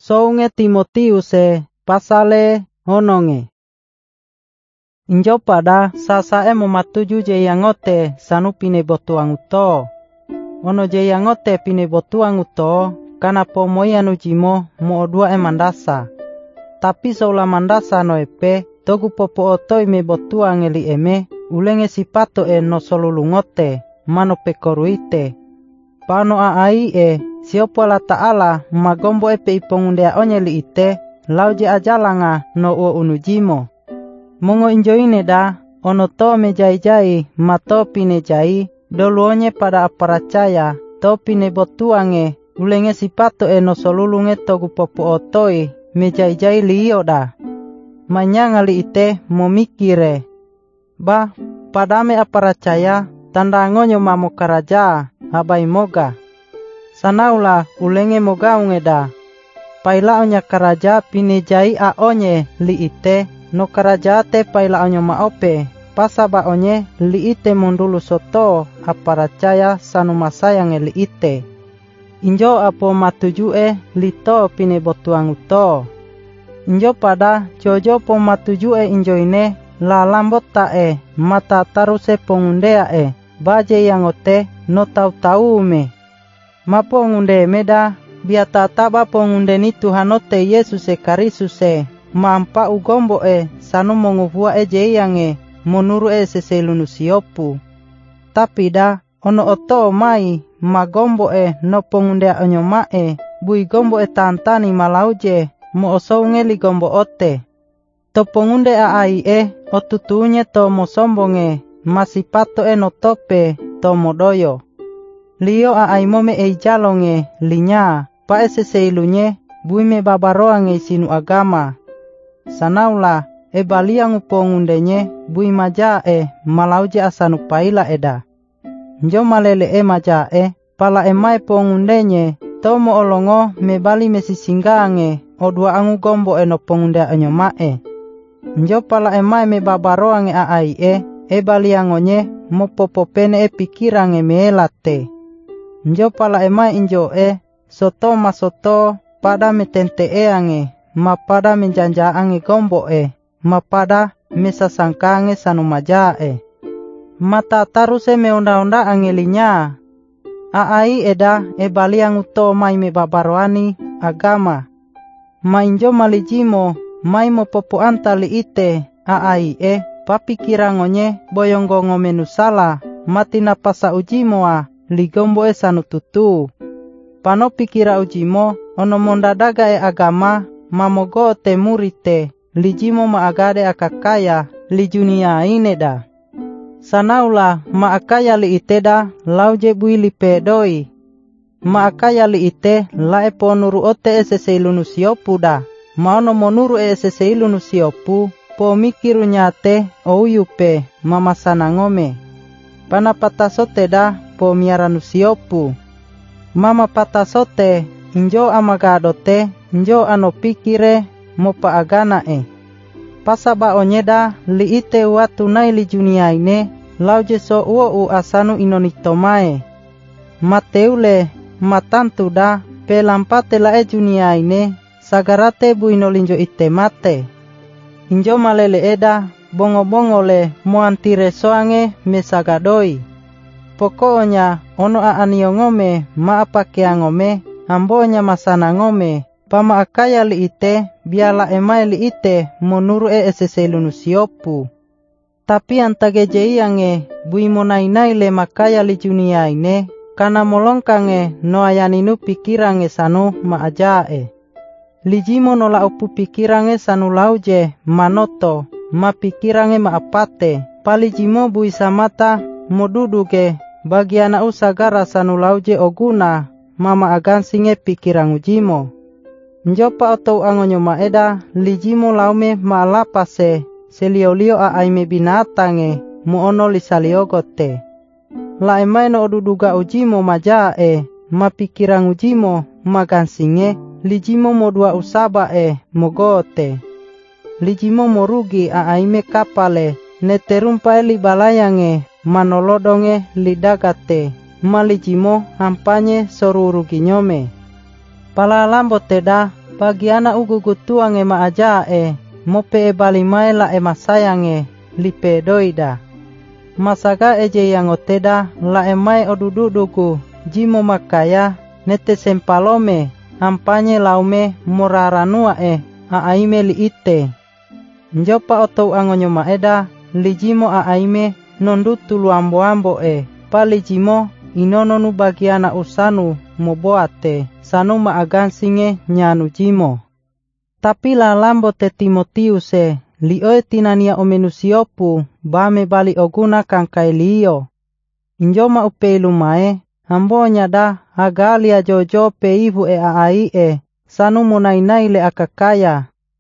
sounge Timotius pasale hononge. Injo pada sasae mematuju je yangote sanu pine botuang uto. Ono je yangote pine botuang uto kana pomoi anu jimo mo odua mandasa. Tapi soula mandasa no epe togu popo otoi me botuang eli eme ulenge sipato no solulungote mano pekoruite. Pano aai siopo la taala magombo epe ipongundea onye li ite lauje ajalanga no uo unujimo. Mongo injoine da ono to me jai mato pine jai doluonye pada aparacaya to pine botuange ulenge sipato no solulunge togu popo otoi me jai liyo da. Manyanga li ite momikire. Bah padame aparacaya tanda ngonyo mamo karaja abai moga. Sanaula ulenge moga ungeda. Paila onya karaja pine jai aonye li ite no karaja te paila onyo maope. Pasaba onye li ite mundulu soto aparacaya sanu masayang li ite. Injo apo matujue lito pine botuang uto. Injo pada jojo po matujue injo ine la lambota mata taruse pongundea baje yang ote no tau me. Mapo ngunde meda biata taba pongunde ni Tuhanote Yesus Karisuse mampa ugombo sanu monguvua je yang monuru seselunu siopu. Tapi da ono oto mai magombo no pongunde onyoma bui gombo tantani malauje mo osounge li gombo ote. To pongunde aai otutunye to mo sombonge masipato no tope to modoyo. Lio aai mome jalonge linya pa seseilunye buime babaroange sinu agama. Sanaula baliang upongundenye bui maja malauje asanu paila eda. Njo malele maja pala mai pongundenye tomo olongo mebali mesisinggange odua angu gombo no pongunde anyoma Njo pala mai me babaroange aai baliangonye mopopopene pikirange meelate. Njo pala mai injo soto masoto pada metente ange mapada menjanjaange gombo mapada mesasangkange sanu maja mata taruse meonda-onda angelinya. Aai eda baliang uto mai me babaroani agama. Mainjo malijimo mai mo popo antali ite aai papikirangonye boyonggongo menusala mati napasa ujimoa ligombo sanu tutu. Pano pikira ujimo ono mondadaga agama mamogo te murite lijimo maagade akakaya li junia ineda. Sanaula maakaya li iteda lauje bui li pedoi. Maakaya li ite lae ponuru ote seseilunu siopu da. Maono monuru seseilunu siopu po mikiru nyate ouyupe mamasana ngome. Pana patasote da po miaranu siopu. Mama patasote injo amagadote injo ano pikire mopa agana Pasaba onyeda li ite watu nai li junia ine lauje so uo asanu inonitomae. Mateule matantu da pelampate lae junia ine sagarate buinolinjo ite mate. Injo malele eda bongo-bongo le moantire soange mesagadoi. Pokoknya ono aanio ngome maapake ngome ambonya masana ngome. Pama akaya li ite biala emai li ite monuru seselunu siopu. Tapi antageje yange bui monai le makaya li junia ine kana molongkange no ayaninu pikirange sanu maaja Lijimo no la upu pikirange sanu lauje manoto ma pikirange maapate palijimo bui samata moduduge bagi anak usagara sanu lauje oguna mama agansinge pikirang ujimo. Njopa otou angonyo maeda lijimo laume maalapase selio-lio aime binatange muono lisaliogote. La emai no oduduga ujimo maja mapikirang ujimo magansinge lijimo modua usaba mogote. Lijimo morugi aime kapale neterumpa li balayange manolodonge lidagate malijimo hampanye sorurugi nyome. Pala lambo teda Pagi anak ugu gutuange maajae, mope bali mai la masayange, lipe doida. Masaga eje yang oteda la mai odududugu, jimo makaya, nete sempalome, ampanye laume moraranua aaime liite. Njopa otou angonyo maeda, lijimo aaime nondutu luambo-ambo palijimo inononu bagiana usanu moboate sanu maagansinge nyanu jimo. Tapi la lambo te Timotius lioe tinania omenusiopu bame bali oguna kangkai liyo. Injoma upeilu mae ambonya da agalia jojo peivu aai sanu munainai le akakaya.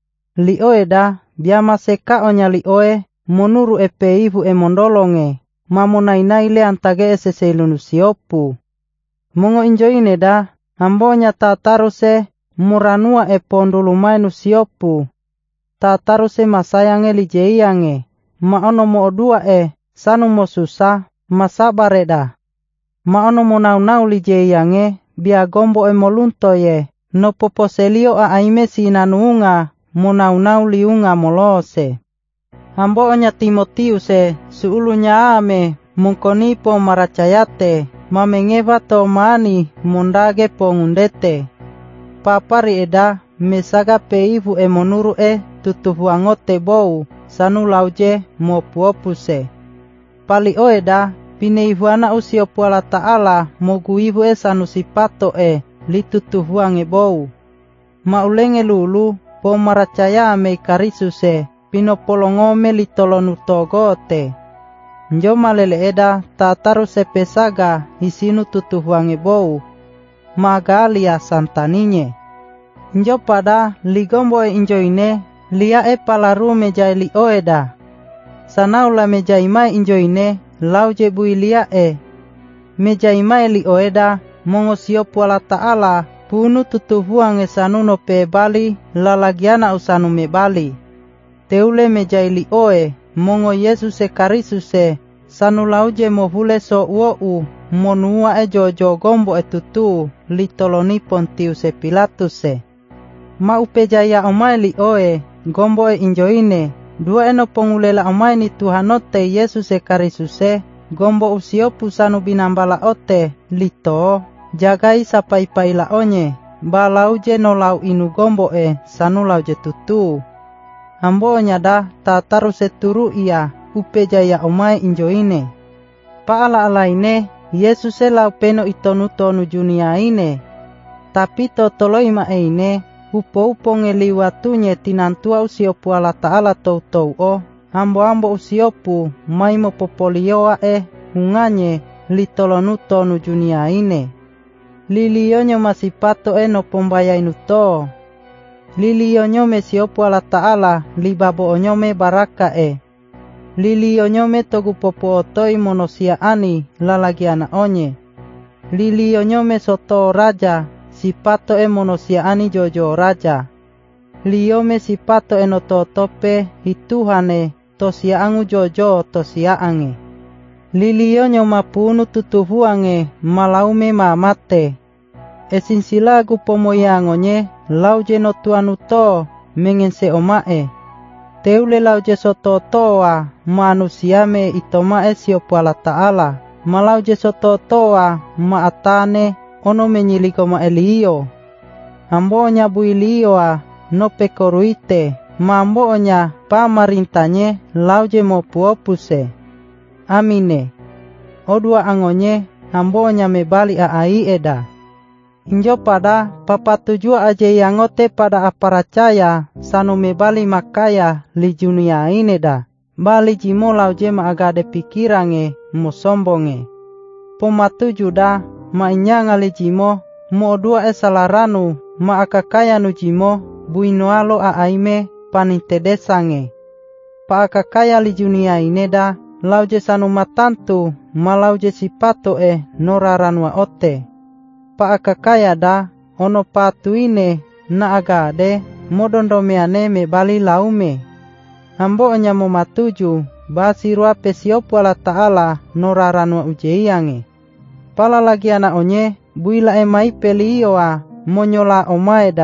Lioe da biama seka onya lioe monuru peivu mondolonge mamunainai le antage seselunusiopu. Mongo injoine da ambonya tataruse muranua pondulumai nusiopu. Tataruse masayange lijeiange maono mo odua sanu mo susah masabareda. Maono mo nau lijeiange bia gombo moluntoye no poposelio aime sinanuunga mo nau liunga molose. Ambonya Timotius suulunya ame mungkonipo maracayate mamengeva to mani mundage pongundete. Papari eda mesaga peivu monuru tutuhuangote bou sanu lauje mo puopuse. Pali oeda pineivuana usio puala taala moguivu sanu sipato litutuhuange bou. Maulenge lulu po maracaya me karisuse pinopolongome litolonutogote. Njoma lele eda tataruse pesaga isinu tutuhuange bou. Magalia santaninye. Njo pada ligombo injoine lia palaru mejai li oeda. Sanaula mejai mai injoine lauje builia Mejai mai li oeda mongosio puala taala punu tutuhuange sanuno pe bali lalagiana usanu me bali. Teule mejai li mongo Yesus karisuse sanu lauje mohule so uou monua jojo gombo tutu litoloni Pontius Pilatus. Ma upejaya omai li gombo injoine dua eno pongulela omai ni Tuhanote Yesus karisuse gombo usiopu sanu binambala ote lito jagai sapai paila onye balauje no lau inu gombo sanu lauje tutu. Ambonya da tataruse turu ia upejaya omai injoine. Paala alaine Yesus lau peno itonu junia ine. Tapi totoloi maine upo ngeliwatunye tinantua usiopu ala taala tou ambo usiopu maimo popolioa hunganye litolonu junia ine. Lilionyo masipato no pombaya inuto. Lilionyo mesiopu ala taala libabo onyome baraka Lilionyo togu popo otoi monosia ani lalagiana onye. Lilionyo soto raja sipato monosia ani jojo raja. Liome sipato enototope hituhane tosiaangu jojo tosiaange. Lilionyo mapunu tutuhuange malaume mamate. Esinsilagu pomoyangonye lauje no tuanuto mengense omae. Teule lauje sototoa manusiame itomae siopu ala taala. Malauje sototoa maatane ono menyiliko maelio. Ambonya builioa no pekoruite. Mambonya pamarintanye lauje mo puopuse. Amine. Odua angonye ambonya mebali aai eda. Injo pada papatujua aje yangote pada aparacaya sanu mebali makaya li junia ini da. Bali jimo lauje maagade pikirange musombonge. Pomatuju da mainyanga li jimo mo dua salaranu maakakaya nu jimo buinoalo aaime panintedesange. Paakakaya li junia ini da lauje sanu matantu malauje sipato noraranwa ote. Paakakaya da ono patuine na agade modondomeane me bali laume. Ambo onya momatuju basi rua pesiopu ala taala noraranwa ujeiange. Pala lagi anak onye buila emai pelioa monyola omaeda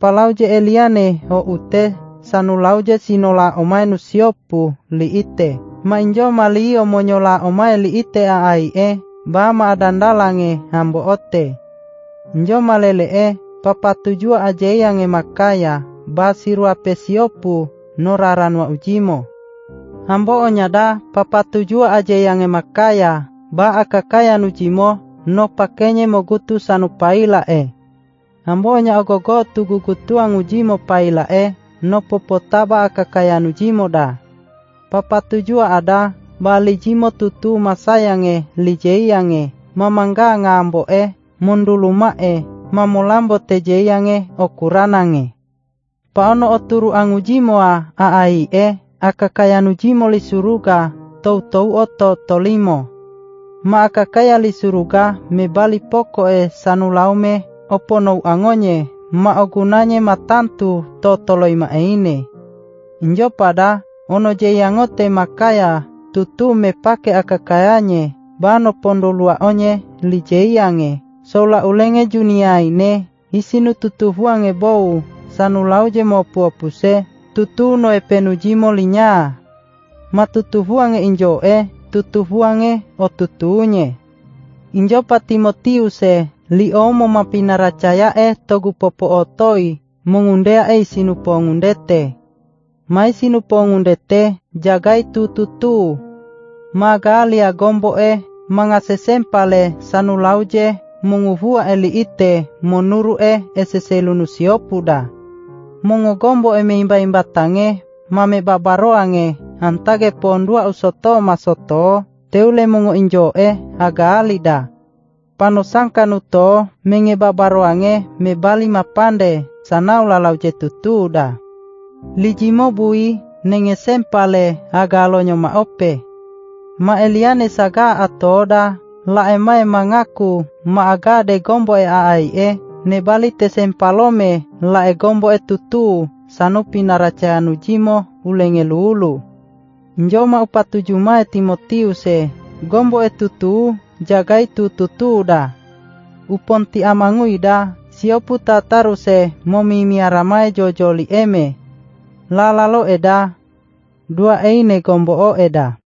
Papalauje Eliane ho ute sanulauje sinola omae nusiopu li ite. Ma injo mali omonyola omae li ite aai ba ma adandalange hambo ote. Injo malele papatujua aje yange makaya ba sirua pesiopu noraranwa ujimo. Hambo onyada papatujua aje yange makaya ba akakaya nujimo no pakenye mogutu sanu paila Hambo onya ogogo tugugutua ngujimo paila no popotaba akakaya nujimo da. Papatujua ada ba lijimo tutu masayange lijei yange mamangga ngambo munduluma mamulambo tejei yange okuranange. Paono oturu angujimo aai akakaya nujimo li suruga tou oto tolimo. Ma akakaya li suruga mebali poko sanulaume oponou angonye ma ogunanye matantu to toloima eine. Injo pada ono je yangote makaya tutu mepake akakayanye bano pondolua onye lijei yange sola ulenge junia ine isinu tutu huange bou sanulauje mopuopuse tutu no epenujimo linya. Matutu huange injo tutu huange o tutunye. Injo pa Timotius li omo mapinaracaya togu popo otoi mengundea isinu pongundete. Mai sinu pongundete jagai tututu. Magalia gombo mangasesempale sanulauje munguvua eli ite monuru eseselunusiopuda. Mongogombo meimba-imbatange mame babaroange antage pondua usoto masoto teule mongo injo agalida. Panosangka nuto menge babaroange mebali mapande sanau lalauje tutuda. Lijimo bui nenge sempale agalonyo maope. Ma Eliane saga atoda la emae mangaku ma agade gombo aai nebali te sempalome la gombo tutu sanupi naracaya nujimo ulenge lulu. Njoma upatujumae Timotius gombo tutu jagai tututu da. Uponti amanguida siopu tataruse momimiaramae jojoli lalalo eda dua eine gombo eda.